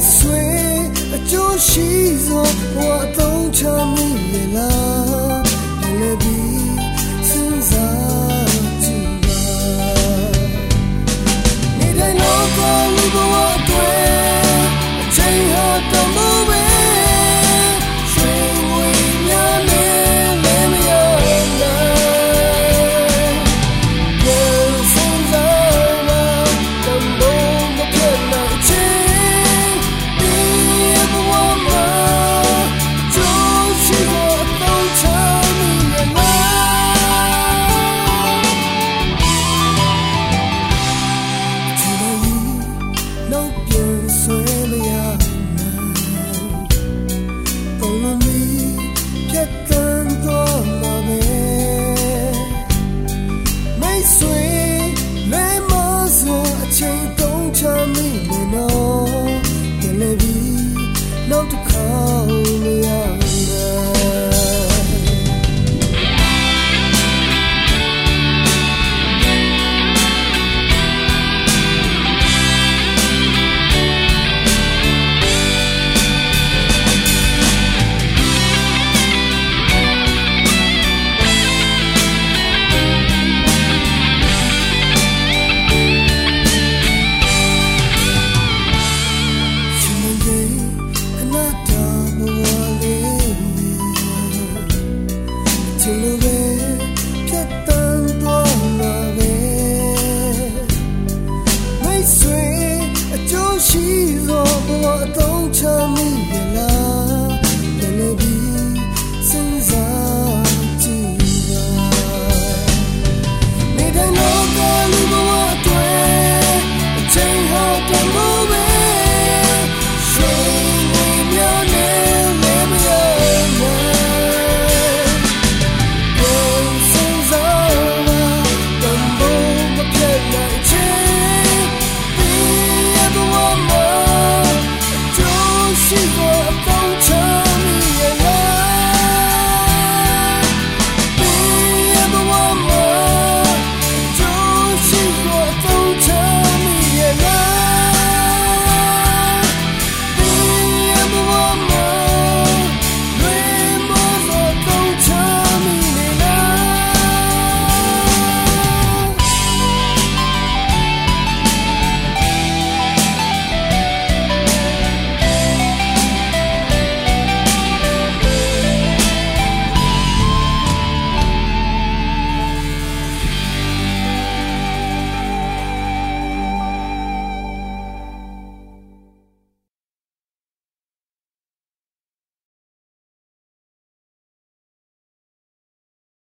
ဆွေအကျိုးရှိစွာဘဝသုံးချမိရလားလည်းဒီစဉ်းစားကြည့်ပါနေတိုင်းလောကလူဘဝတွေအချိန်ဟာတမိုးပဲရွှေငွေများနဲ့လည်းမရနိုင်ပြန်စဉ်းစားပါတမိုးမပြတ်နိုင်ချင်ဒီဘဝမှာကျိုးရှိဖို့သုံးချမိရလားဒီလိုနောက်ပြန်ဆွဲမရနောက်တစ်ခါမရရှိသောဘဝအသုံးချမိရလား